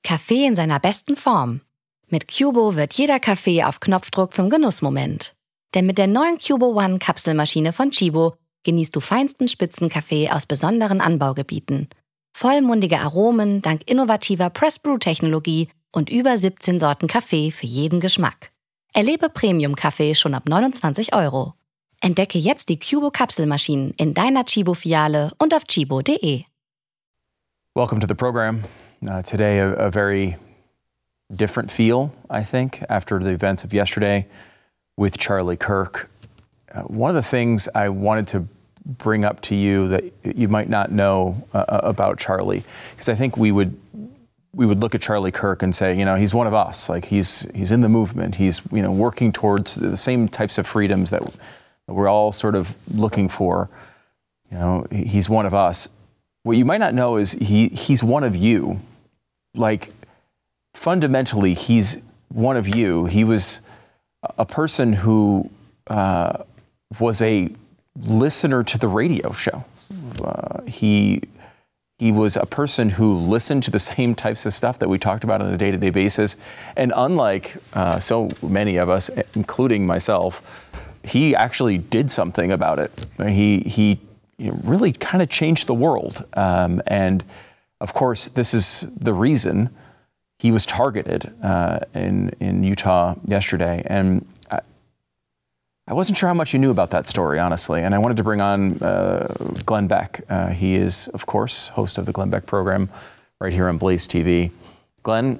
Kaffee in seiner besten Form. Mit Cubo wird jeder Kaffee auf Knopfdruck zum Genussmoment. Denn mit der neuen Cubo One Kapselmaschine von Chibo genießt du feinsten Spitzenkaffee aus besonderen Anbaugebieten. Vollmundige Aromen dank innovativer Press-Brew-Technologie und über 17 Sorten Kaffee für jeden Geschmack. Erlebe Premium-Kaffee schon ab 29 €. Entdecke jetzt die Cubo Kapselmaschinen in deiner Chibo-Filiale und auf chibo.de. Welcome to the program. Today, a very different feel, I think, after the events of yesterday with Charlie Kirk. One of the things I wanted to bring up to you that you might not know about Charlie, because I think we would look at Charlie Kirk and say, he's one of us. Like he's in the movement. He's working towards the same types of freedoms that we're all sort of looking for. He's one of us. What you might not know is he's one of you. Like, fundamentally, he's one of you. He was a person who was a listener to the radio show. He was a person who listened to the same types of stuff that we talked about on a day-to-day basis. And unlike so many of us, including myself, he actually did something about it. He really kind of changed the world. And of course, this is the reason he was targeted in Utah yesterday. And I wasn't sure how much you knew about that story, honestly. And I wanted to bring on Glenn Beck. He is, of course, host of the Glenn Beck program right here on Blaze TV. Glenn,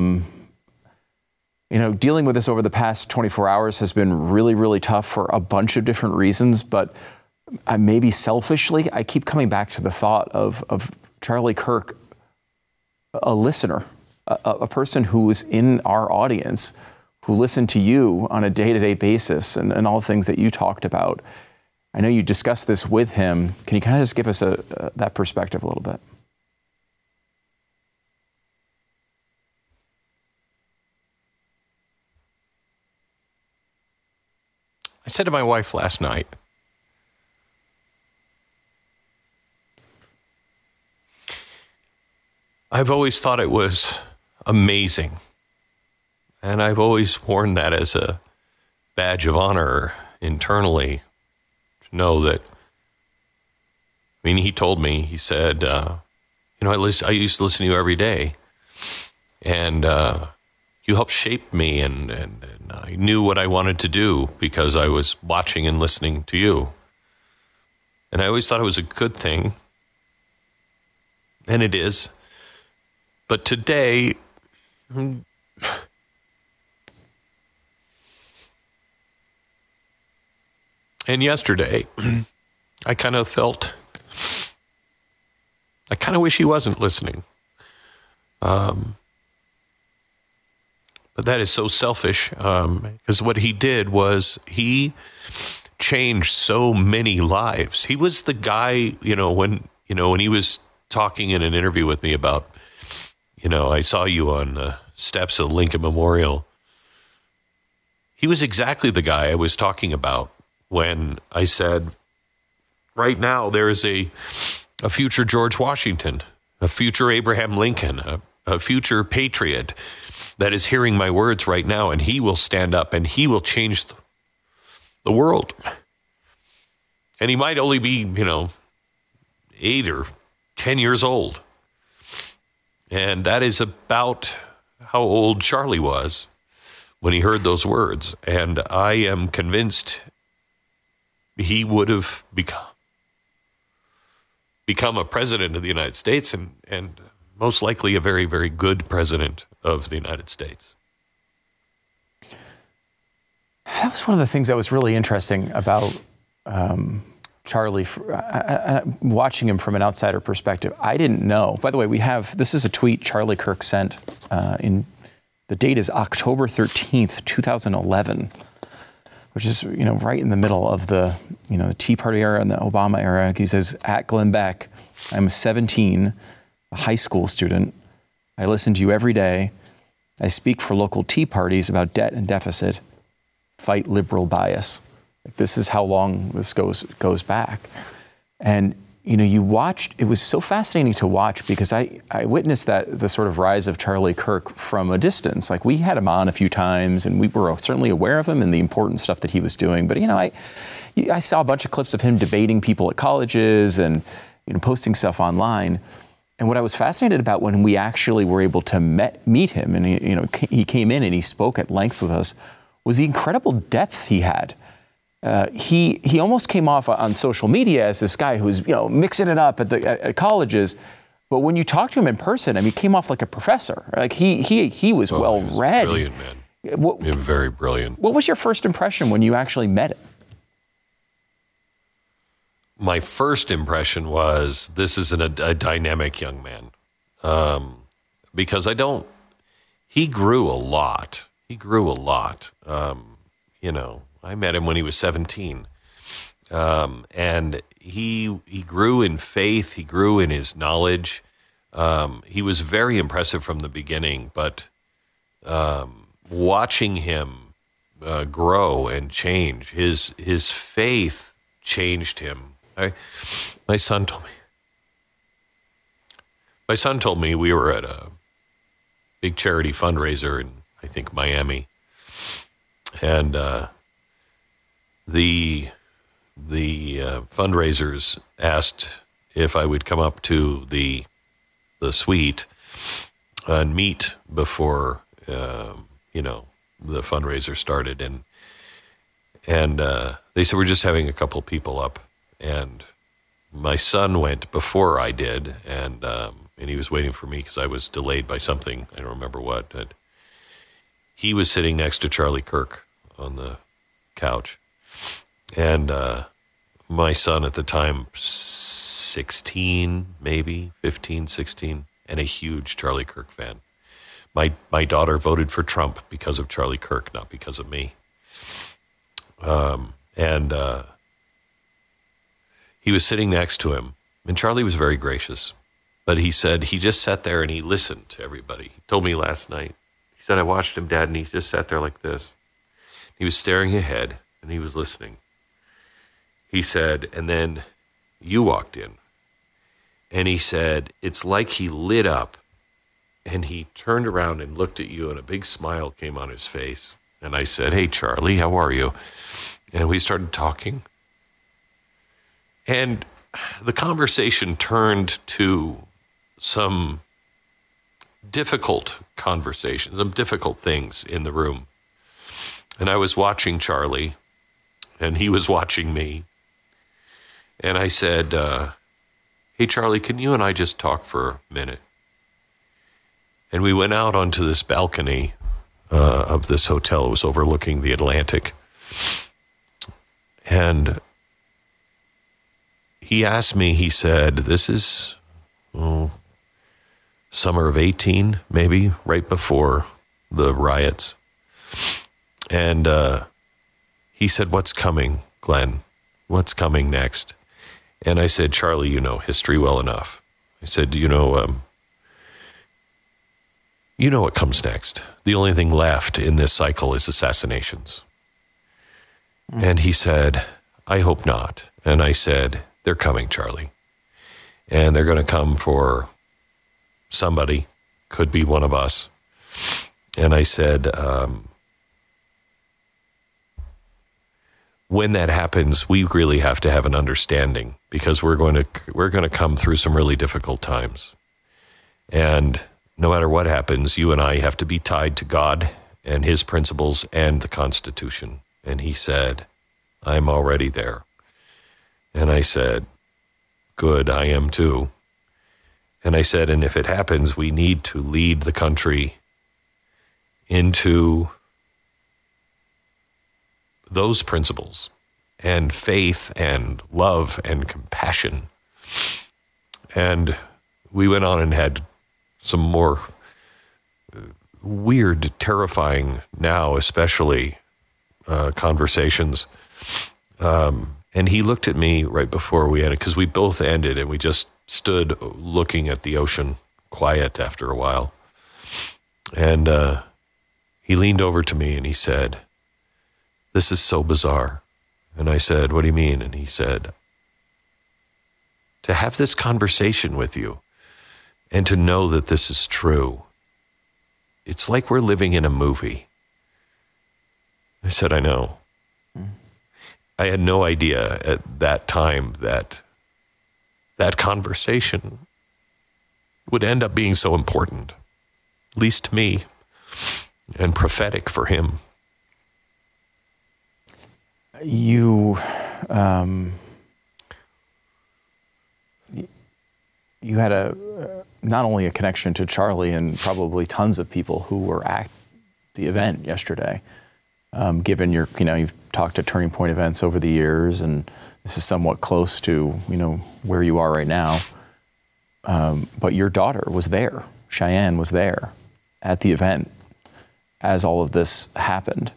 dealing with this over the past 24 hours has been really, really tough for a bunch of different reasons. But maybe selfishly, I keep coming back to the thought of Charlie Kirk, a listener, a person who was in our audience, who listened to you on a day-to-day basis and all the things that you talked about. I know you discussed this with him. Can you kind of just give us that perspective a little bit? I said to my wife last night, I've always thought it was amazing. And I've always worn that as a badge of honor internally to know that, he told me, he said, I used to listen to you every day. And you helped shape me and I knew what I wanted to do because I was watching and listening to you. And I always thought it was a good thing. And it is. But today, and yesterday, I kind of wish he wasn't listening. But that is so selfish, because what he did was he changed so many lives. He was the guy, when he was talking in an interview with me about, I saw you on the steps of Lincoln Memorial. He was exactly the guy I was talking about when I said, right now there is a future George Washington, a future Abraham Lincoln, a future patriot that is hearing my words right now, and he will stand up and he will change the world. And he might only be, 8 or 10 years old. And that is about how old Charlie was when he heard those words. And I am convinced he would have become a president of the United States and most likely a very, very good president of the United States. That was one of the things that was really interesting about Charlie, watching him from an outsider perspective. I didn't know. By the way, this is a tweet Charlie Kirk sent the date is October 13th, 2011, which is, right in the middle of the Tea Party era and the Obama era. He says, at Glenn Beck, I'm 17, a high school student. I listen to you every day. I speak for local tea parties about debt and deficit, fight liberal bias. This is how long this goes back. And, you watched, it was so fascinating to watch because I witnessed the sort of rise of Charlie Kirk from a distance. Like, we had him on a few times and we were certainly aware of him and the important stuff that he was doing. But, I saw a bunch of clips of him debating people at colleges and, posting stuff online. And what I was fascinated about when we actually were able to meet him, and he came in and he spoke at length with us, was the incredible depth he had. He almost came off on social media as this guy who's mixing it up at colleges, but when you talk to him in person, he came off like a professor. Like he was well read. Brilliant man. Very brilliant. What was your first impression when you actually met him? My first impression was this is a dynamic young man, because he grew a lot. I met him when he was 17, and he grew in faith. He grew in his knowledge. He was very impressive from the beginning, but watching him grow and change, his faith changed him. My son told me we were at a big charity fundraiser in, I think, Miami, and the fundraisers asked if I would come up to the suite and meet before the fundraiser started, and they said we're just having a couple people up, and my son went before I did, and he was waiting for me because I was delayed by something, I don't remember what, but he was sitting next to Charlie Kirk on the couch. And my son at the time, 16, maybe 15, 16, and a huge Charlie Kirk fan. My daughter voted for Trump because of Charlie Kirk, not because of me. And he was sitting next to him, and Charlie was very gracious. But he said he just sat there and he listened to everybody. He told me last night, he said, I watched him, Dad, and he just sat there like this. He was staring ahead, and he was listening. He said, and then you walked in. And he said, it's like he lit up, and he turned around and looked at you, and a big smile came on his face. And I said, hey, Charlie, how are you? And we started talking. And the conversation turned to some difficult conversations, some difficult things in the room. And I was watching Charlie, and he was watching me. And I said, hey, Charlie, can you and I just talk for a minute? And we went out onto this balcony of this hotel. It was overlooking the Atlantic. And he asked me, he said, this is summer of 18, maybe, right before the riots. And he said, what's coming, Glenn? What's coming next? And I said, Charlie, you know history well enough. I said, you know what comes next. The only thing left in this cycle is assassinations. And he said, I hope not. And I said, they're coming, Charlie. And they're going to come for somebody, could be one of us. And I said, when that happens, we really have to have an understanding, because we're going to come through some really difficult times. And no matter what happens, you and I have to be tied to God and his principles and the Constitution. And he said, I'm already there. And I said, good, I am too. And I said, and if it happens, we need to lead the country into those principles and faith and love and compassion. And we went on and had some more weird, terrifying, now especially, conversations. And he looked at me right before we ended, because we both ended, and we just stood looking at the ocean, quiet after a while. And he leaned over to me and he said, this is so bizarre. And I said, what do you mean? And he said, to have this conversation with you and to know that this is true. It's like we're living in a movie. I said, I know. I had no idea at that time that that conversation would end up being so important, at least to me, and prophetic for him. You had not only a connection to Charlie and probably tons of people who were at the event yesterday, given you've talked to Turning Point Events over the years, and this is somewhat close to, where you are right now. But your daughter was there. Cheyenne was there at the event as all of this happened.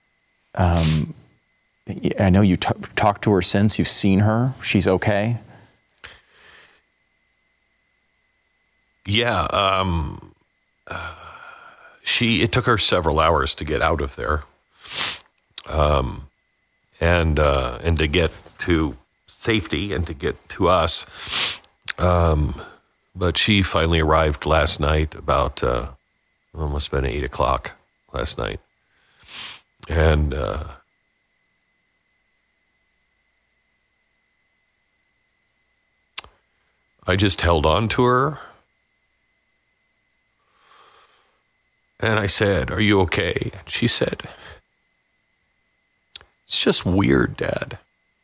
I know you talked to her since. You've seen her. She's okay. Yeah. It took her several hours to get out of there. And to get to safety and to get to us. But she finally arrived last night about, almost been 8 o'clock last night. And, I just held on to her. And I said, "Are you okay?" And she said, "It's just weird, Dad.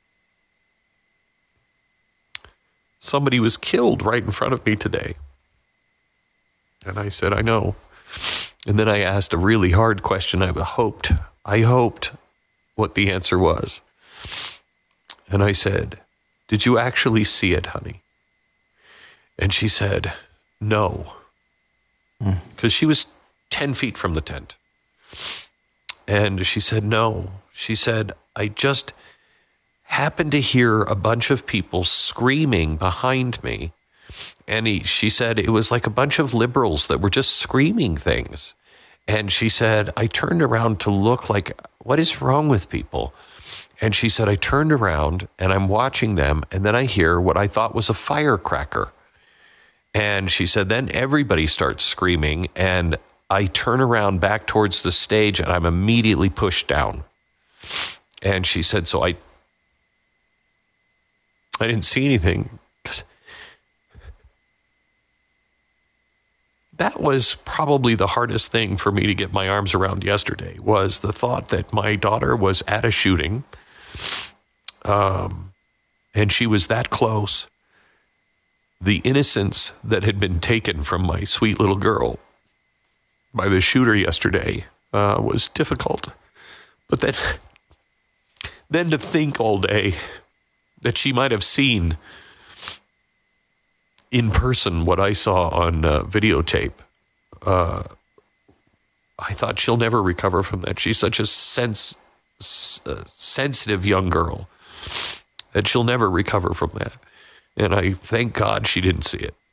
Somebody was killed right in front of me today." And I said, "I know." And then I asked a really hard question. I hoped what the answer was. And I said, "Did you actually see it, honey?" And she said, "No." Because she was 10 feet from the tent. And she said, "No." She said, "I just happened to hear a bunch of people screaming behind me." And she said, it was like a bunch of liberals that were just screaming things. And she said, "I turned around to look like, what is wrong with people?" And she said, "I turned around and I'm watching them. And then I hear what I thought was a firecracker." And she said, then everybody starts screaming, and I turn around back towards the stage, and I'm immediately pushed down. And she said, so I didn't see anything. That was probably the hardest thing for me to get my arms around yesterday, was the thought that my daughter was at a shooting, and she was that close. The innocence that had been taken from my sweet little girl by the shooter yesterday was difficult. But then to think all day that she might have seen in person what I saw on videotape, I thought she'll never recover from that. She's such a sensitive young girl that she'll never recover from that. And I thank God she didn't see it.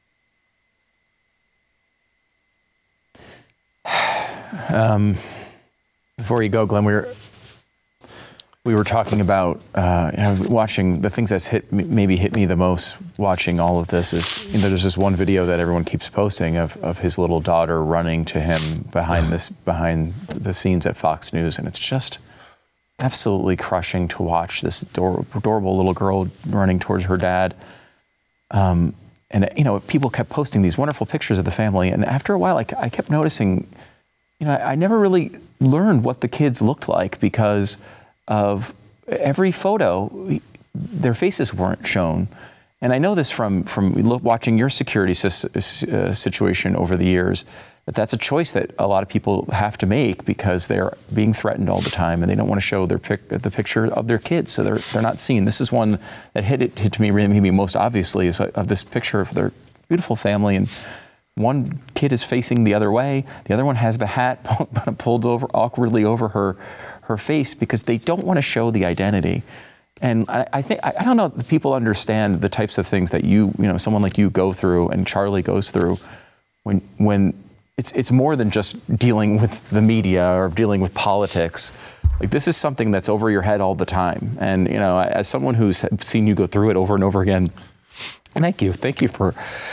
Before you go, Glenn, we were talking about watching the things that's hit me the most watching all of this is, there's this one video that everyone keeps posting of his little daughter running to him behind the scenes at Fox News, and it's just absolutely crushing to watch this adorable little girl running towards her dad. And people kept posting these wonderful pictures of the family, and after a while, I kept noticing, I never really learned what the kids looked like because of every photo, their faces weren't shown. And I know this from watching your security situation over the years, that's a choice that a lot of people have to make because they're being threatened all the time and they don't want to show the picture of their kids, so they're not seen. This is one that hit to me maybe most obviously, is of this picture of their beautiful family, and one kid is facing the other way, the other one has the hat pulled awkwardly over her face because they don't want to show the identity. And I think I don't know if people understand the types of things that someone like you go through and Charlie goes through when it's more than just dealing with the media or dealing with politics. Like, this is something that's over your head all the time. And, as someone who's seen you go through it over and over again, Thank you. Thank you for...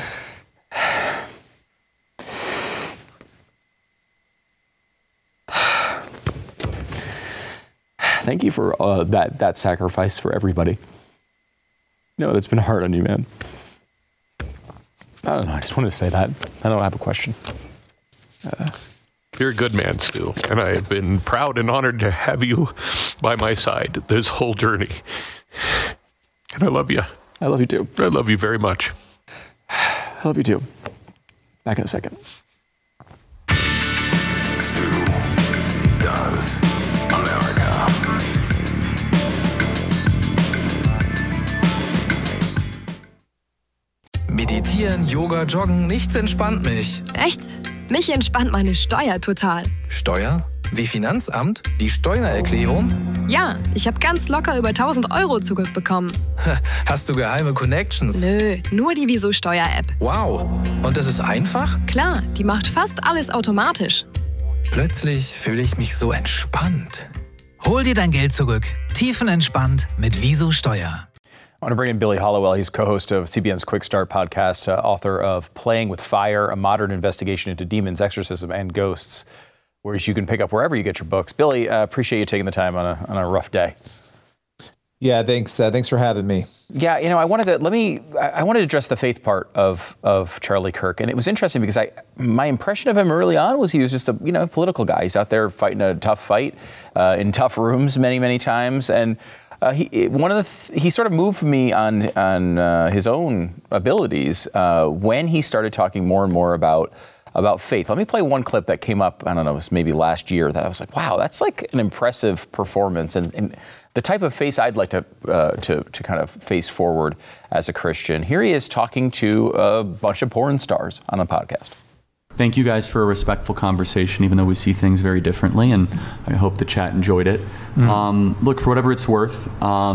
Thank you for that sacrifice for everybody. No, that's been hard on you, man. I don't know. I just wanted to say that. I don't have a question. You're a good man, Stu, and I have been proud and honored to have you by my side this whole journey. And I love you. I love you too. I love you very much. I love you too. Back in a second. Stu does America. Meditieren, Yoga, Joggen, nichts entspannt mich. Echt? Mich entspannt meine Steuer total. Steuer? Wie Finanzamt? Die Steuererklärung? Ja, ich habe ganz locker über 1.000 Euro zurückbekommen. Hast du geheime Connections? Nö, nur die Wieso-Steuer-App. Wow. Und das ist einfach? Klar, die macht fast alles automatisch. Plötzlich fühle ich mich so entspannt. Hol dir dein Geld zurück. Tiefenentspannt mit Wieso Steuer. I want to bring in Billy Hallowell. He's co-host of CBN's Quick Start podcast, author of Playing with Fire, a modern investigation into demons, exorcism, and ghosts, which you can pick up wherever you get your books. Billy, appreciate you taking the time on a rough day. Yeah, thanks. Thanks for having me. Yeah, I wanted to address the faith part of Charlie Kirk, and it was interesting because my impression of him early on was he was just a political guy. He's out there fighting a tough fight in tough rooms many times, and he sort of moved me on his own abilities when he started talking more and more about faith. Let me play one clip that came up, I don't know, it was maybe last year, that I was like, wow, that's like an impressive performance and the type of face I'd like to kind of face forward as a Christian. Here he is talking to a bunch of porn stars on a podcast. Thank you guys for a respectful conversation, even though we see things very differently, and I hope the chat enjoyed it. Look, for whatever it's worth,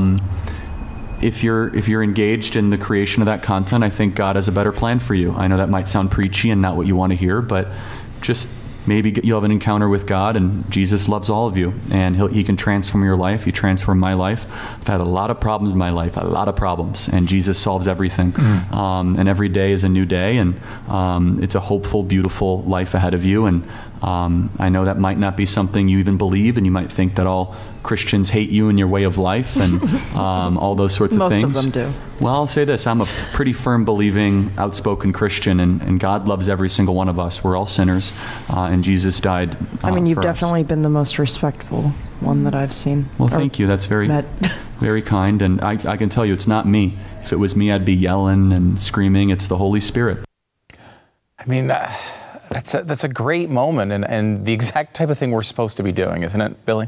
if you're engaged in the creation of that content, I think God has a better plan for you. I know that might sound preachy and not what you want to hear, but just maybe you'll have an encounter with God, and Jesus loves all of you, and He can transform your life. He transformed my life. I've had a lot of problems in my life, and Jesus solves everything. And every day is a new day, and it's a hopeful, beautiful life ahead of you. And I know that might not be something you even believe, and you might think that all Christians hate you and your way of life and all those sorts of things. Most of them do. Well, I'll say this. I'm a pretty firm believing, outspoken Christian, and God loves every single one of us. We're all sinners, and Jesus died you've for definitely us. been the most respectful one that I've seen. Well, thank you. That's very, very kind. And I can tell you, it's not me. If it was me, I'd be yelling and screaming. It's the Holy Spirit. I mean, that's a great moment and the exact type of thing we're supposed to be doing, isn't it, Billy?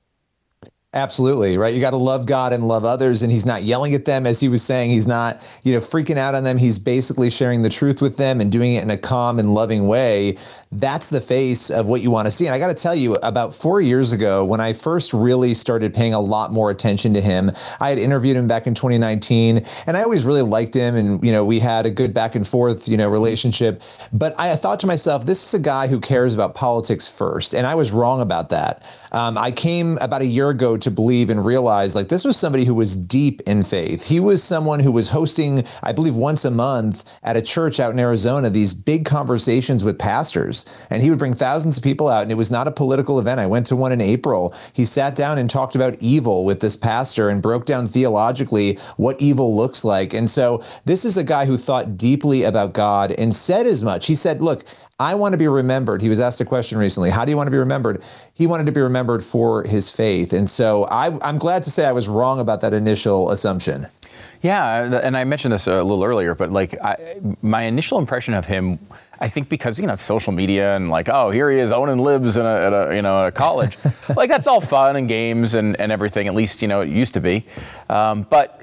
Absolutely, right? You got to love God and love others, and he's not yelling at them, as he was saying. He's not, freaking out on them. He's basically sharing the truth with them and doing it in a calm and loving way. That's the face of what you want to see. And I got to tell you, about 4 years ago, when I first really started paying a lot more attention to him, I had interviewed him back in 2019, and I always really liked him, and we had a good back and forth, relationship. But I thought to myself, this is a guy who cares about politics first, and I was wrong about that. I came about a year ago to believe and realize this was somebody who was deep in faith. He was someone who was hosting, I believe, once a month at a church out in Arizona, these big conversations with pastors. And he would bring thousands of people out, and it was not a political event. I went to one in April. He sat down and talked about evil with this pastor and broke down theologically what evil looks like. And so this is a guy who thought deeply about God and said as much. He said, look, I want to be remembered. He was asked a question recently. How do you want to be remembered? He wanted to be remembered for his faith. And so I'm glad to say I was wrong about that initial assumption. Yeah, and I mentioned this a little earlier, but my initial impression of him, I think because social media and here he is owning libs in a college, that's all fun and games and everything. At least it used to be, but.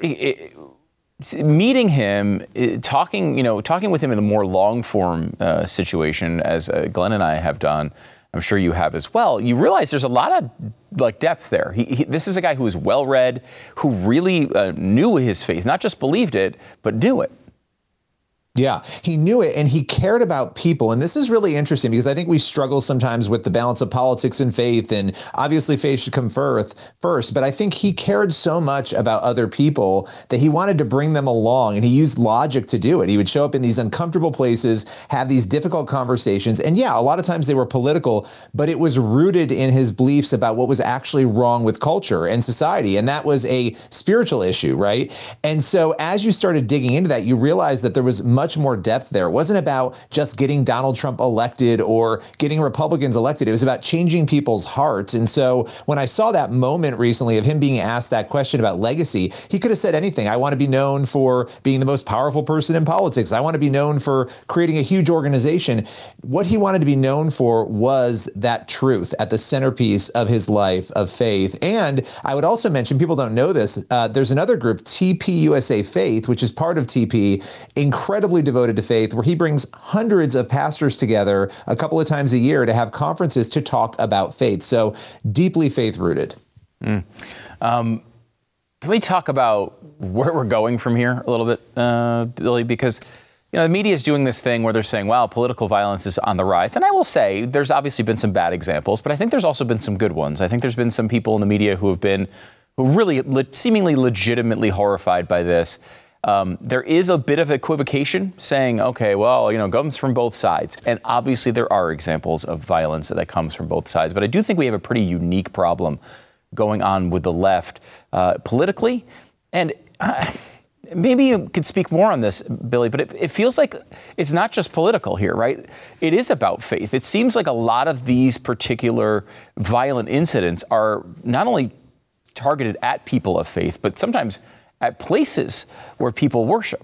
Meeting him, talking with him in a more long form situation, as Glenn and I have done, I'm sure you have as well. You realize there's a lot of depth there. This is a guy who is well read, who really knew his faith, not just believed it, but knew it. Yeah, he knew it, and he cared about people. And this is really interesting because I think we struggle sometimes with the balance of politics and faith, and obviously faith should come first. But I think he cared so much about other people that he wanted to bring them along, and he used logic to do it. He would show up in these uncomfortable places, have these difficult conversations. And yeah, a lot of times they were political, but it was rooted in his beliefs about what was actually wrong with culture and society. And that was a spiritual issue, right? And so as you started digging into that, you realized that there was much more depth there. It wasn't about just getting Donald Trump elected or getting Republicans elected. It was about changing people's hearts. And so when I saw that moment recently of him being asked that question about legacy, he could have said anything. I want to be known for being the most powerful person in politics. I want to be known for creating a huge organization. What he wanted to be known for was that truth at the centerpiece of his life of faith. And I would also mention, people don't know this, there's another group, TP USA Faith, which is part of TP, incredibly devoted to faith, where he brings hundreds of pastors together a couple of times a year to have conferences to talk about faith. So deeply faith rooted. Can we talk about where we're going from here a little bit, Billy? Because the media is doing this thing where they're saying, wow, political violence is on the rise. And I will say there's obviously been some bad examples, but I think there's also been some good ones. I think there's been some people in the media who really seemingly legitimately horrified by this. There is a bit of equivocation saying, okay, well, comes from both sides. And obviously there are examples of violence that comes from both sides. But I do think we have a pretty unique problem going on with the left politically. And maybe you could speak more on this, Billy, but it feels like it's not just political here, right? It is about faith. It seems like a lot of these particular violent incidents are not only targeted at people of faith, but sometimes at places where people worship.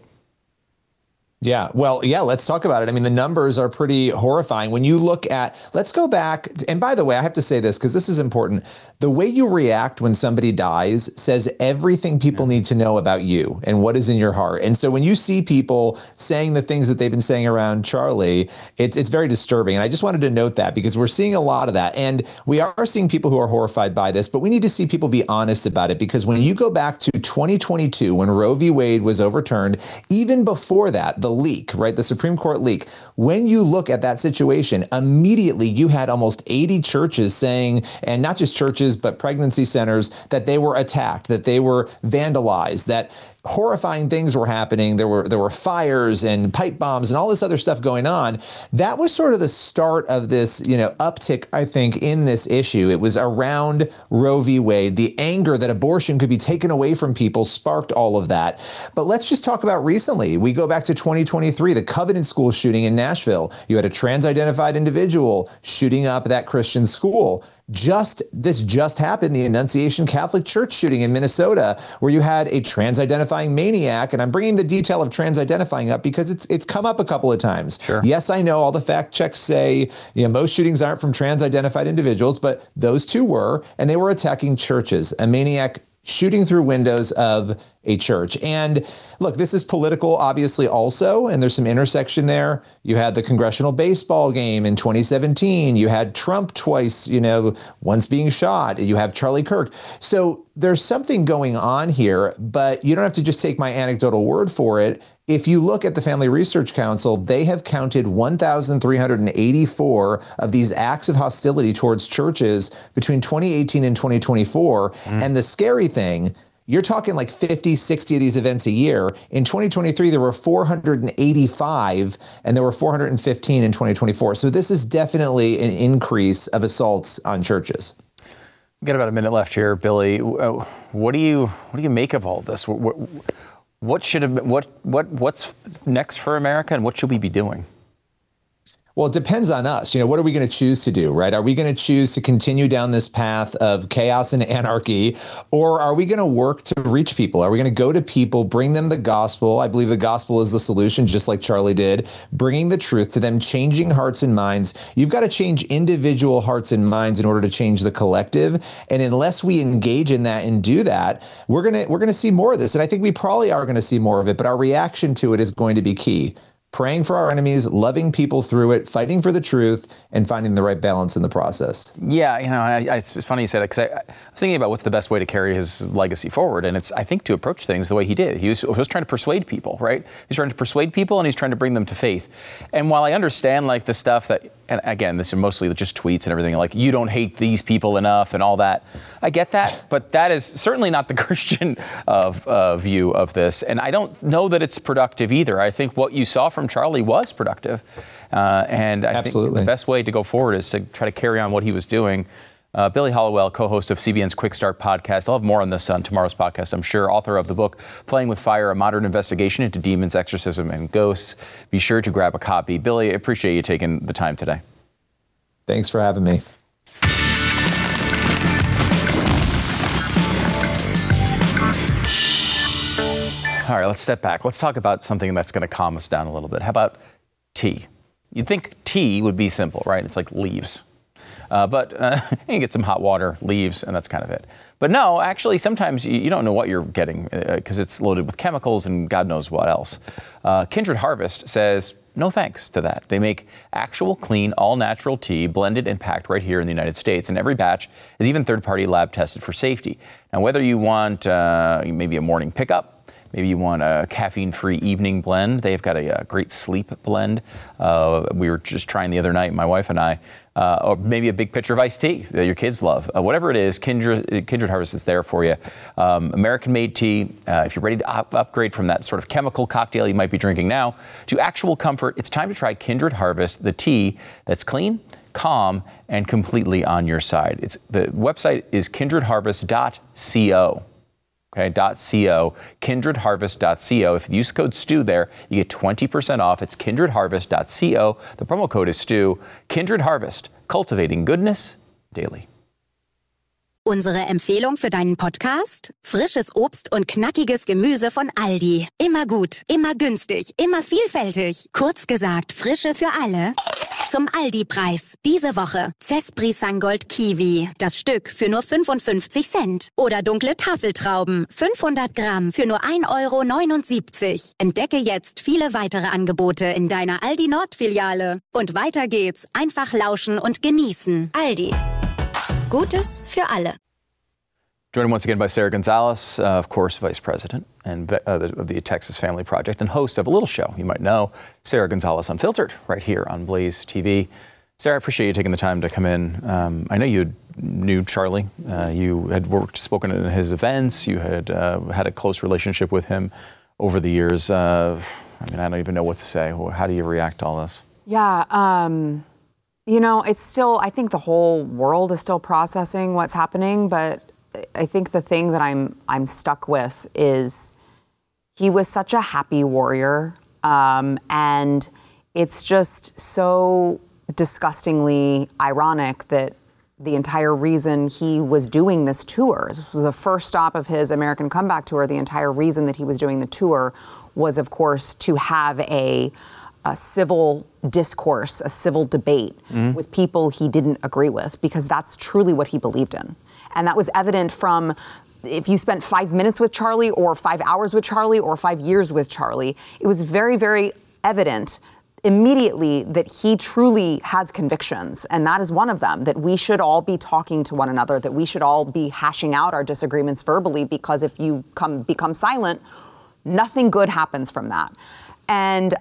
Yeah, well, let's talk about it. I mean, the numbers are pretty horrifying. When you look at, let's go back. And by the way, I have to say this because this is important. The way you react when somebody dies says everything people need to know about you and what is in your heart. And so when you see people saying the things that they've been saying around Charlie, it's very disturbing. And I just wanted to note that because we're seeing a lot of that. And we are seeing people who are horrified by this, but we need to see people be honest about it. Because when you go back to 2022, when Roe v. Wade was overturned, even before that, the leak, right? The Supreme Court leak. When you look at that situation, immediately you had almost 80 churches saying, and not just churches, but pregnancy centers, that they were attacked, that they were vandalized, that horrifying things were happening. There were fires and pipe bombs and all this other stuff going on. That was sort of the start of this, uptick, I think, in this issue. It was around Roe v. Wade. The anger that abortion could be taken away from people sparked all of that. But let's just talk about recently. We go back to 2023, the Covenant School shooting in Nashville. You had a trans-identified individual shooting up that Christian school. This just happened, the Annunciation Catholic Church shooting in Minnesota, where you had a trans-identifying maniac. And I'm bringing the detail of trans-identifying up because it's come up a couple of times. Sure. Yes, I know all the fact checks say, most shootings aren't from trans-identified individuals, but those two were, and they were attacking churches. A maniac shooting through windows of a church. And look, this is political, obviously, also, and there's some intersection there. You had the congressional baseball game in 2017. You had Trump twice, once being shot. You have Charlie Kirk. So there's something going on here, but you don't have to just take my anecdotal word for it. If you look at the Family Research Council, they have counted 1,384 of these acts of hostility towards churches between 2018 and 2024. And the scary thing, you're talking like 50, 60 of these events a year. In 2023, there were 485, and there were 415 in 2024. So this is definitely an increase of assaults on churches. We've got about a minute left here, Billy. What do you make of all this? What's next for America, and what should we be doing? Well, it depends on us. What are we going to choose to do, right? Are we going to choose to continue down this path of chaos and anarchy, or are we going to work to reach people? Are we going to go to people, bring them the gospel? I believe the gospel is the solution, just like Charlie did, bringing the truth to them, changing hearts and minds. You've got to change individual hearts and minds in order to change the collective. And unless we engage in that and do that, we're going to see more of this. And I think we probably are going to see more of it, but our reaction to it is going to be key. praying for our enemies, loving people through it, fighting for the truth, and finding the right balance in the process. Yeah, it's funny you say that, because I was thinking about what's the best way to carry his legacy forward, and it's, I think, to approach things the way he did. He was trying to persuade people, right? He's trying to persuade people, and he's trying to bring them to faith. And while I understand, like, the stuff that, and again, this is mostly just tweets and everything, like, you don't hate these people enough and all that, I get that, but that is certainly not the Christian view of this. And I don't know that it's productive either. I think what you saw from Charlie was productive. And I think the best way to go forward is to try to carry on what he was doing. Billy Hallowell, co-host of CBN's Quick Start podcast. I'll have more on this on tomorrow's podcast, I'm sure. Author of the book, Playing with Fire, A Modern Investigation into Demons, Exorcism, and Ghosts. Be sure to grab a copy. Billy, I appreciate you taking the time today. Thanks for having me. All right, let's step back. Let's talk about something that's going to calm us down a little bit. How about tea? You'd think tea would be simple, right? It's like leaves. But you get some hot water, leaves, and that's kind of it. But no, actually, sometimes you don't know what you're getting because it's loaded with chemicals and God knows what else. Kindred Harvest says no thanks to that. They make actual, clean, all-natural tea blended and packed right here in the United States. And every batch is even third-party lab tested for safety. Now, whether you want maybe a morning pickup, maybe you want a caffeine-free evening blend. They've got a great sleep blend. We were just trying the other night, my wife and I, or maybe a big pitcher of iced tea that your kids love. Whatever it is, Kindred Harvest is there for you. American-made tea. If you're ready to upgrade from that sort of chemical cocktail you might be drinking now to actual comfort, it's time to try Kindred Harvest, the tea that's clean, calm, and completely on your side. The website is kindredharvest.co. Okay, .co, kindredharvest.co. If you use code STU there, you get 20% off. It's kindredharvest.co. The promo code is STU. Kindred Harvest, cultivating goodness daily. Unsere Empfehlung für deinen Podcast? Frisches Obst und knackiges Gemüse von Aldi. Immer gut, immer günstig, immer vielfältig. Kurz gesagt, Frische für alle. Zum Aldi-Preis. Diese Woche Cespri Sangold Kiwi. Das Stück für nur 55 Cent. Oder dunkle Tafeltrauben. 500 Gramm für nur 1,79 €. Entdecke jetzt viele weitere Angebote in deiner Aldi Nord-Filiale. Und weiter geht's. Einfach lauschen und genießen. Aldi. Gutes für alle. Joined once again by Sarah Gonzalez, of course, Vice President and of the Texas Family Project and host of a little show you might know, Sarah Gonzalez Unfiltered, right here on Blaze TV. Sarah, I appreciate you taking the time to come in. I know you knew Charlie. You had spoken at his events. You had had a close relationship with him over the years. I don't even know what to say. How do you react to all this? Yeah, it's still, I think the whole world is still processing what's happening, but I think the thing that I'm stuck with is he was such a happy warrior, and it's just so disgustingly ironic that the entire reason he was doing this tour, this was the first stop of his American Comeback Tour, the entire reason that he was doing the tour was, of course, to have a civil discourse, a civil debate with people he didn't agree with, because that's truly what he believed in. And that was evident from if you spent 5 minutes with Charlie or 5 hours with Charlie or 5 years with Charlie, it was very, very evident immediately that he truly has convictions. And that is one of them, that we should all be talking to one another, that we should all be hashing out our disagreements verbally, because if you become silent, nothing good happens from that. And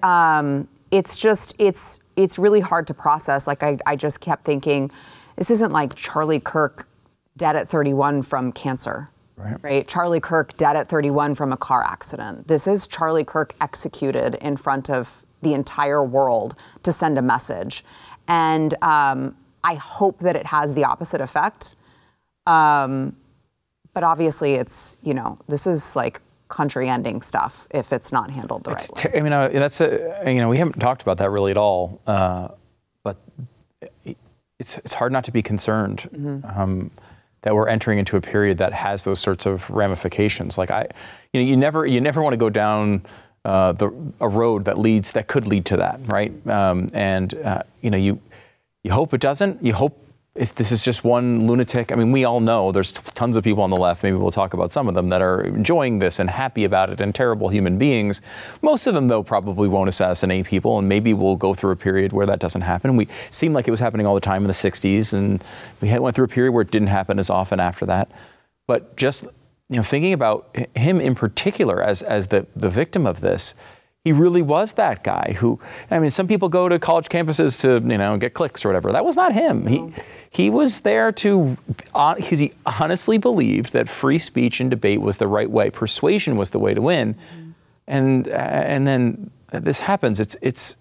it's really hard to process. Like I just kept thinking, this isn't like Charlie Kirk dead at 31 from cancer, right? Charlie Kirk dead at 31 from a car accident. This is Charlie Kirk executed in front of the entire world to send a message. And I hope that it has the opposite effect. But obviously it's, this is like country-ending stuff if it's not handled the right way. We haven't talked about that really at all, but it's hard not to be concerned that we're entering into a period that has those sorts of ramifications. Like you never want to go down a road that could lead to that, right? You hope it doesn't. You hope this is just one lunatic. I mean, we all know there's tons of people on the left, maybe we'll talk about some of them, that are enjoying this and happy about it and terrible human beings. Most of them, though, probably won't assassinate people, and maybe we'll go through a period where that doesn't happen. We seemed like it was happening all the time in the 60s, and we went through a period where it didn't happen as often after that. But just, thinking about him in particular as the victim of this, he really was that guy who, some people go to college campuses to, get clicks or whatever. That was not him. He was there because he honestly believed that free speech and debate was the right way. Persuasion was the way to win. And then this happens. It's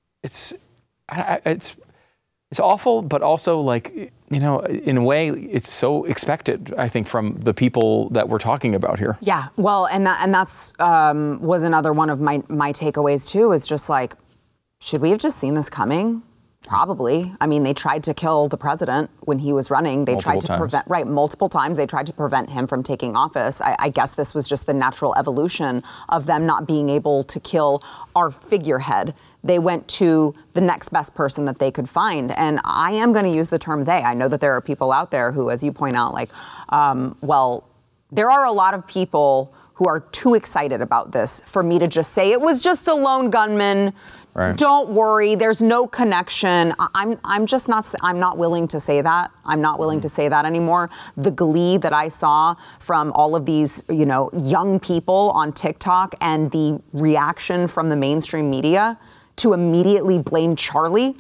awful, but also in a way, it's so expected, I think, from the people that we're talking about here. Yeah, well, that's was another one of my takeaways too. Is just should we have just seen this coming? Probably. They tried to kill the president when he was running. They tried to prevent, multiple times. They tried to prevent him from taking office. I guess this was just the natural evolution of them not being able to kill our figurehead. They went to the next best person that they could find. And I am going to use the term they. I know that there are people out there who, as you point out, there are a lot of people who are too excited about this for me to just say it was just a lone gunman. Right. Don't worry, there's no connection. I'm not willing to say that. I'm not willing to say that anymore. The glee that I saw from all of these, young people on TikTok and the reaction from the mainstream media to immediately blame Charlie.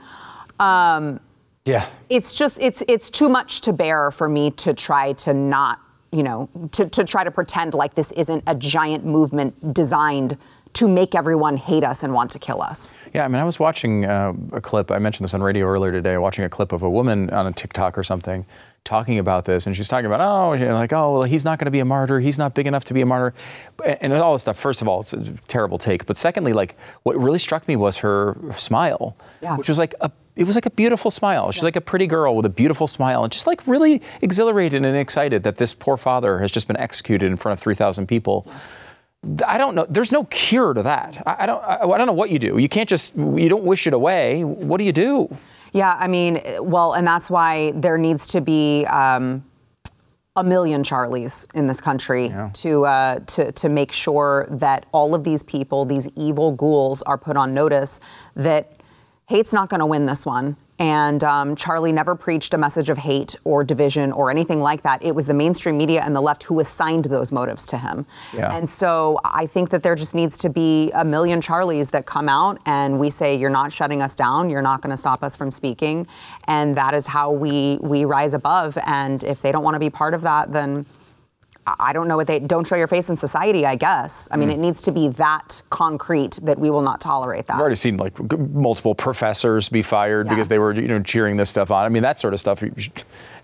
It's just, it's too much to bear for me to try to not, to try to pretend like this isn't a giant movement designed to make everyone hate us and want to kill us. Yeah, I was watching a clip, I mentioned this on radio earlier today, watching a clip of a woman on a TikTok or something talking about this, and she's talking about, well, he's not going to be a martyr, he's not big enough to be a martyr, and all this stuff. First of all, it's a terrible take, but secondly, what really struck me was her smile, which was it was like a beautiful smile. She's like a pretty girl with a beautiful smile, and just really exhilarated and excited that this poor father has just been executed in front of 3,000 people. I don't know. There's no cure to that. I don't know what you do. You can't you don't wish it away. What do you do? Yeah, and that's why there needs to be a million Charlies in this country to make sure that all of these people, these evil ghouls, are put on notice that hate's not going to win this one. And Charlie never preached a message of hate or division or anything like that. It was the mainstream media and the left who assigned those motives to him. Yeah. And so I think that there just needs to be a million Charlies that come out and we say, you're not shutting us down. You're not going to stop us from speaking. And that is how we rise above. And if they don't want to be part of that, then I don't know what don't show your face in society, I guess. It needs to be that concrete that we will not tolerate that. I've already seen multiple professors be fired because they were, cheering this stuff on. That sort of stuff. The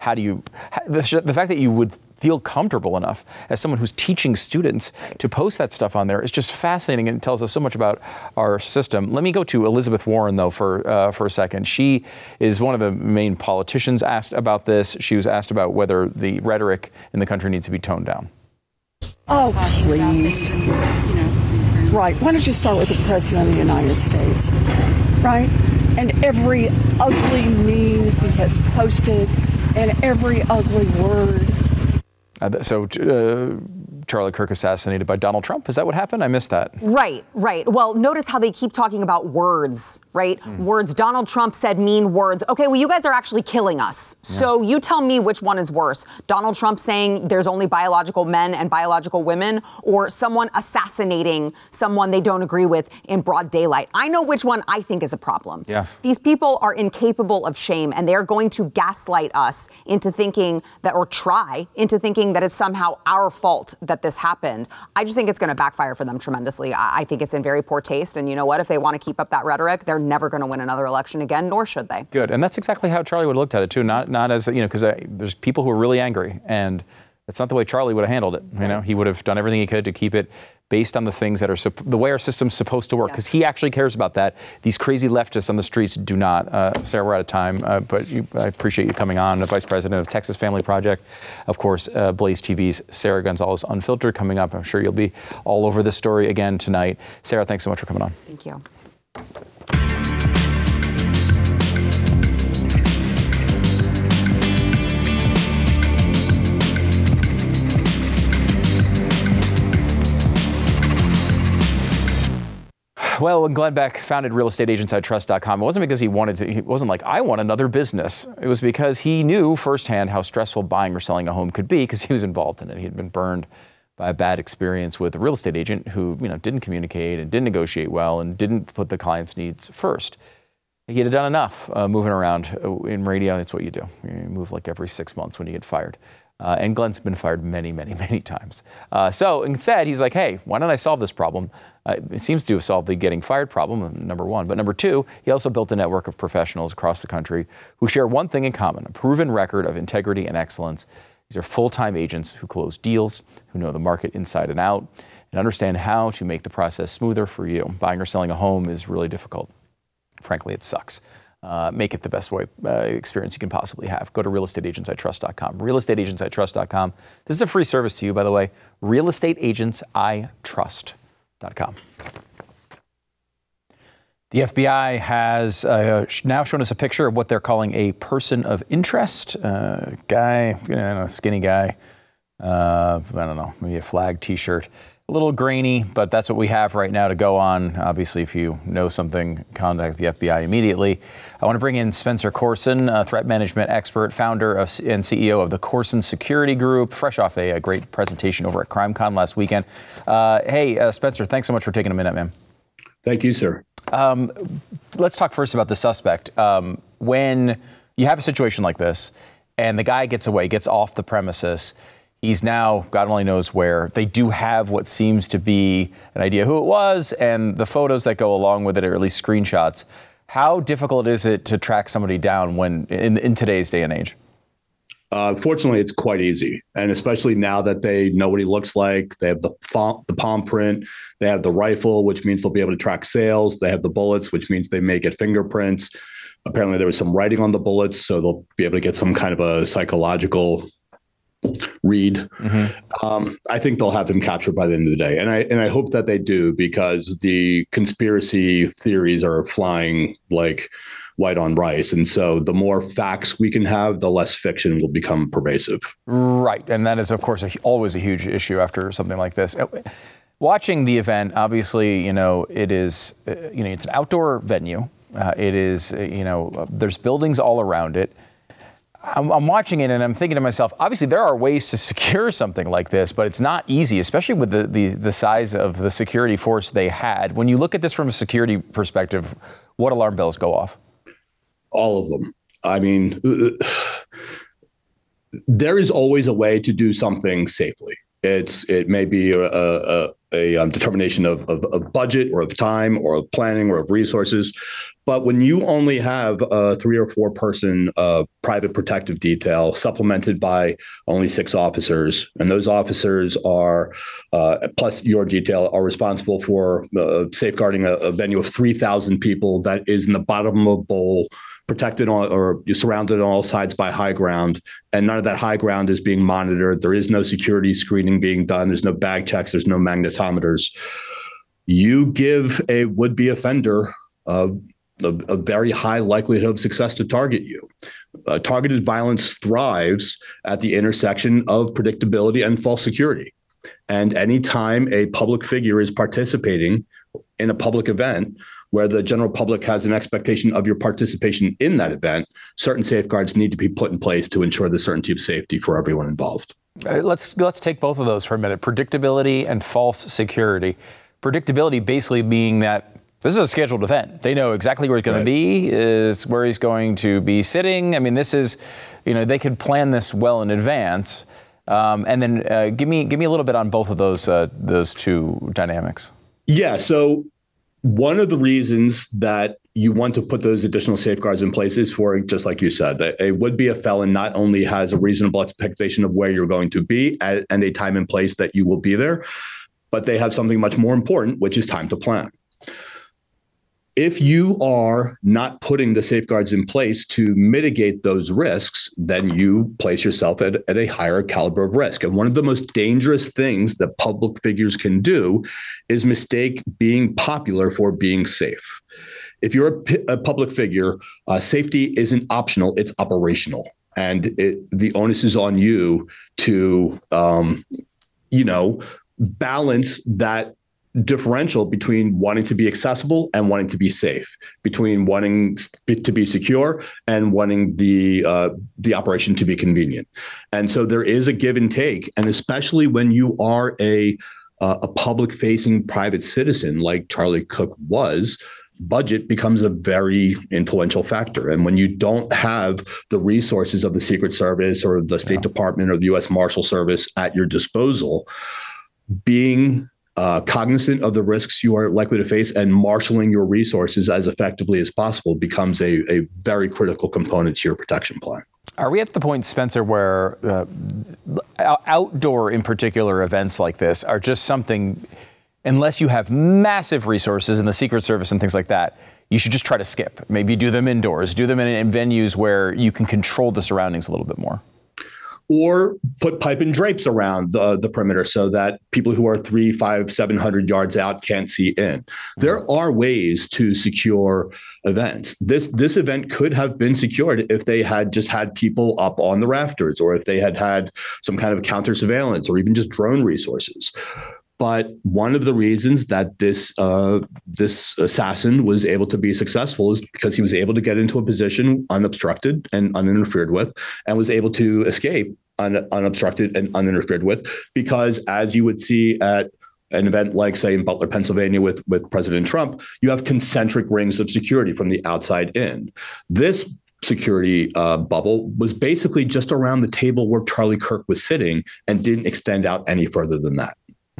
fact that you would feel comfortable enough as someone who's teaching students to post that stuff on there is just fascinating, and it tells us so much about our system. Let me go to Elizabeth Warren, though, for a second. She is one of the main politicians asked about this. She was asked about whether the rhetoric in the country needs to be toned down. Oh, please. Right. Why don't you start with the President of the United States? Right? And every ugly meme he has posted and every ugly word. Charlie Kirk assassinated by Donald Trump. Is that what happened? I missed that. Right. Well, notice how they keep talking about words, right? Words. Donald Trump said mean words. Okay, well, you guys are actually killing us. Yeah. So you tell me which one is worse. Donald Trump saying there's only biological men and biological women, or someone assassinating someone they don't agree with in broad daylight. I know which one I think is a problem. Yeah. These people are incapable of shame, and they're going to gaslight us into thinking that, or try into thinking that it's somehow our fault that this happened. I just think it's going to backfire for them tremendously. I think it's in very poor taste. And you know what? If they want to keep up that rhetoric, they're never going to win another election again, nor should they. Good. And that's exactly how Charlie would have looked at it, too. Not as, because there's people who are really angry. And that's not the way Charlie would have handled it. He would have done everything he could to keep it based on the things that are the way our system's supposed to work, because he actually cares about that. These crazy leftists on the streets do not. Sarah, we're out of time, but I appreciate you coming on. The Vice President of Texas Family Project, of course, Blaze TV's Sarah Gonzalez Unfiltered coming up. I'm sure you'll be all over this story again tonight. Sarah, thanks so much for coming on. Thank you. Well, when Glenn Beck founded realestateagentsitrust.com, it wasn't because he wasn't like, I want another business. It was because he knew firsthand how stressful buying or selling a home could be because he was involved in it. He had been burned by a bad experience with a real estate agent who, didn't communicate and didn't negotiate well and didn't put the client's needs first. He had done enough moving around. In radio, that's what you do. You move like every 6 months when you get fired. And Glenn's been fired many, many, many times. So instead, he's like, hey, why don't I solve this problem? It seems to have solved the getting fired problem, number one. But number two, he also built a network of professionals across the country who share one thing in common, a proven record of integrity and excellence. These are full-time agents who close deals, who know the market inside and out, and understand how to make the process smoother for you. Buying or selling a home is really difficult. Frankly, it sucks. Make it the best experience you can possibly have. Go to realestateagentsitrust.com. Realestateagentsitrust.com. This is a free service to you, by the way. Realestateagentsitrust.com. The FBI has now shown us a picture of what they're calling a person of interest. Guy, a skinny guy. I don't know, maybe a flag T-shirt. A little grainy, but that's what we have right now to go on. Obviously, if you know something, contact the FBI immediately. I want to bring in Spencer Coursen, a threat management expert, founder and CEO of the Coursen Security Group, fresh off a great presentation over at CrimeCon last weekend. Hey, Spencer, thanks so much for taking a minute, man. Thank you, sir. Let's talk first about the suspect. When you have a situation like this and the guy gets away, gets off the premises, he's now, God only knows where. They do have what seems to be an idea who it was and the photos that go along with it, or at least screenshots. How difficult is it to track somebody down when in today's day and age? Fortunately, it's quite easy. And especially now that they know what he looks like, they have the palm print, they have the rifle, which means they'll be able to track sales. They have the bullets, which means they may get fingerprints. Apparently there was some writing on the bullets, so they'll be able to get some kind of a psychological read. Mm-hmm. I think they'll have him captured by the end of the day. And I hope that they do, because the conspiracy theories are flying like white on rice. And so the more facts we can have, the less fiction will become pervasive. Right. And that is, of course, always a huge issue after something like this. Watching the event, obviously, it is, it's an outdoor venue. It is, there's buildings all around it. I'm watching it and I'm thinking to myself, obviously there are ways to secure something like this, but it's not easy, especially with the size of the security force they had. When you look at this from a security perspective, what alarm bells go off? All of them. I mean, there is always a way to do something safely. It may be a determination of budget or of time or of planning or of resources. But when you only have a 3 or 4 person private protective detail supplemented by only 6 officers, and those officers are, plus your detail, are responsible for safeguarding a venue of 3,000 people that is in the bottom of a bowl, protected on, or you're surrounded on all sides by high ground, and none of that high ground is being monitored. There is no security screening being done. There's no bag checks. There's no magnetometers. You give a would-be offender a very high likelihood of success to target you. Targeted violence thrives at the intersection of predictability and false security. And anytime a public figure is participating in a public event where the general public has an expectation of your participation in that event, certain safeguards need to be put in place to ensure the certainty of safety for everyone involved. Let's take both of those for a minute. Predictability and false security. Predictability basically being that this is a scheduled event. They know exactly where he's going to be, is where he's going to be sitting. I mean, this is, they could plan this well in advance. And then give me a little bit on both of those two dynamics. Yeah. So one of the reasons that you want to put those additional safeguards in place is for, just like you said, that a would-be a felon not only has a reasonable expectation of where you're going to be and a time and place that you will be there, but they have something much more important, which is time to plan. If you are not putting the safeguards in place to mitigate those risks, then you place yourself at a higher caliber of risk. And one of the most dangerous things that public figures can do is mistake being popular for being safe. If you're a public figure, safety isn't optional, it's operational. And the onus is on you to, balance that differential between wanting to be accessible and wanting to be safe, between wanting to be secure and wanting the operation to be convenient. And so there is a give and take. And especially when you are a public-facing private citizen like Charlie Cook was, budget becomes a very influential factor. And when you don't have the resources of the Secret Service or the State Department or the U.S. Marshal Service at your disposal, being cognizant of the risks you are likely to face and marshaling your resources as effectively as possible becomes a very critical component to your protection plan. Are we at the point, Spencer, where outdoor, in particular, events like this are just something, unless you have massive resources in the Secret Service and things like that, you should just try to skip? Maybe do them indoors, do them in venues where you can control the surroundings a little bit more. Or put pipe and drapes around the perimeter so that people who are 300, 500, 700 yards out can't see in. There are ways to secure events. This event could have been secured if they had just had people up on the rafters, or if they had had some kind of counter surveillance, or even just drone resources. But one of the reasons that this assassin was able to be successful is because he was able to get into a position unobstructed and uninterfered with, and was able to escape unobstructed and uninterfered with, because as you would see at an event like, say, in Butler, Pennsylvania with President Trump, you have concentric rings of security from the outside in. This security bubble was basically just around the table where Charlie Kirk was sitting and didn't extend out any further than that.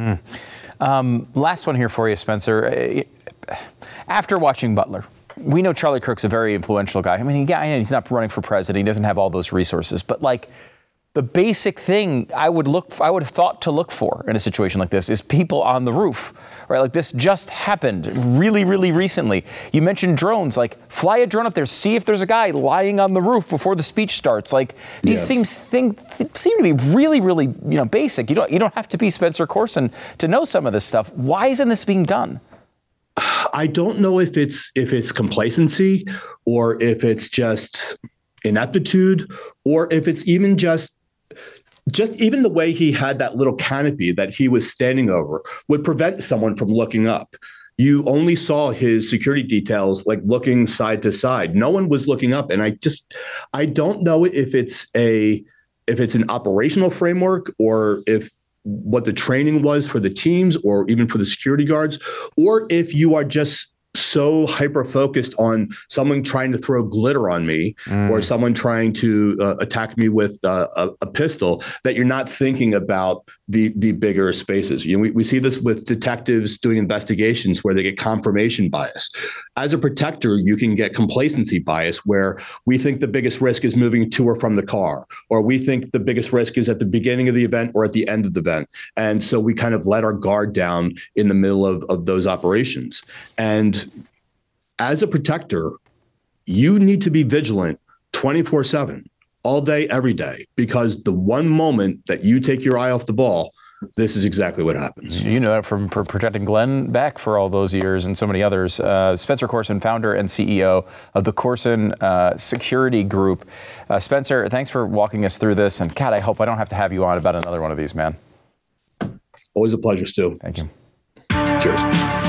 Last one here for you, Spencer. After watching Butler, we know Charlie Kirk's a very influential guy. I mean, he's not running for president. He doesn't have all those resources. But like, the basic thing I would have thought to look for in a situation like this is people on the roof, right? Like, this just happened really, really recently. You mentioned drones. Like, fly a drone up there, see if there's a guy lying on the roof before the speech starts. Like, these things seem to be really, really, basic. You don't have to be Spencer Coursen to know some of this stuff. Why isn't this being done? I don't know if it's complacency, or if it's just ineptitude, or if it's even just even the way he had that little canopy that he was standing over would prevent someone from looking up. You only saw his security details like looking side to side. No one was looking up. And I don't know if it's an operational framework, or if what the training was for the teams, or even for the security guards, or if you are just so hyper-focused on someone trying to throw glitter on me, or someone trying to attack me with a pistol, that you're not thinking about the bigger spaces. We see this with detectives doing investigations where they get confirmation bias. As a protector, you can get complacency bias, where we think the biggest risk is moving to or from the car, or we think the biggest risk is at the beginning of the event or at the end of the event. And so we kind of let our guard down in the middle of those operations. And as a protector, you need to be vigilant 24/7, all day, every day, because the one moment that you take your eye off the ball, this is exactly what happens. You know that from protecting Glenn Beck for all those years, and so many others. Spencer Coursen, founder and CEO of the Coursen Security Group. Spencer, thanks for walking us through this. And God, I hope I don't have to have you on about another one of these, man. Always a pleasure, Stu. Thank you. Cheers.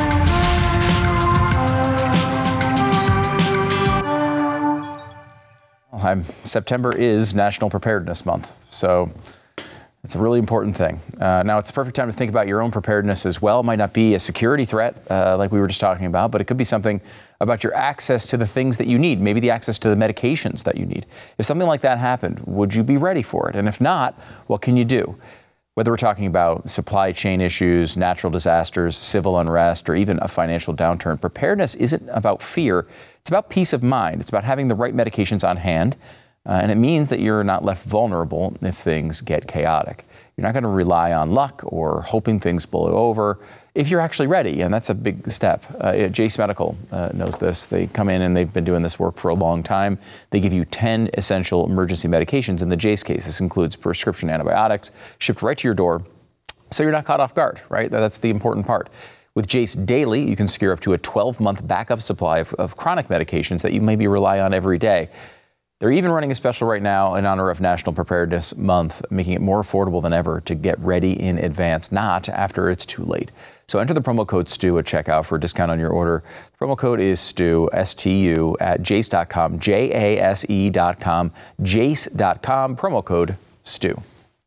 September is National Preparedness Month, so it's a really important thing. Now, it's the perfect time to think about your own preparedness as well. It might not be a security threat like we were just talking about, but it could be something about your access to the things that you need, maybe the access to the medications that you need. If something like that happened, would you be ready for it? And if not, what can you do? Whether we're talking about supply chain issues, natural disasters, civil unrest, or even a financial downturn, preparedness isn't about fear. It's about peace of mind. It's about having the right medications on hand. And it means that you're not left vulnerable if things get chaotic. You're not going to rely on luck or hoping things blow over if you're actually ready. And that's a big step. Jase Medical knows this. They come in and they've been doing this work for a long time. They give you 10 essential emergency medications. In the Jase case, this includes prescription antibiotics shipped right to your door, so you're not caught off guard, right? That's the important part. With Jase Daily, you can secure up to a 12-month backup supply of chronic medications that you maybe rely on every day. They're even running a special right now in honor of National Preparedness Month, making it more affordable than ever to get ready in advance, not after it's too late. So enter the promo code STU at checkout for a discount on your order. The promo code is STU, S-T-U, at jase.com, J-A-S-E.com, jase.com, promo code STU.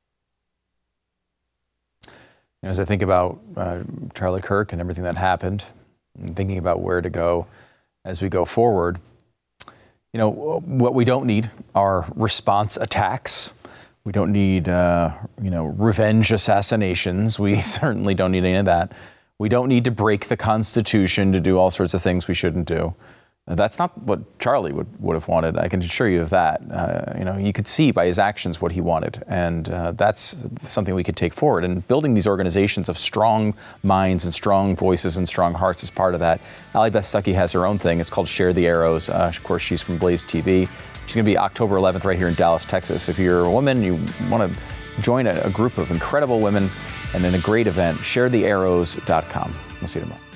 As I think about Charlie Kirk and everything that happened, and thinking about where to go as we go forward, what we don't need are response attacks. We don't need, revenge assassinations. We certainly don't need any of that. We don't need to break the Constitution to do all sorts of things we shouldn't do. That's not what Charlie would have wanted. I can assure you of that. You could see by his actions what he wanted, and that's something we could take forward. And building these organizations of strong minds and strong voices and strong hearts is part of that. Allie Beth Stuckey has her own thing. It's called Share the Arrows. Of course, she's from Blaze TV. She's going to be October 11th right here in Dallas, Texas. If you're a woman, you want to join a group of incredible women and in a great event, sharethearrows.com. We'll see you tomorrow.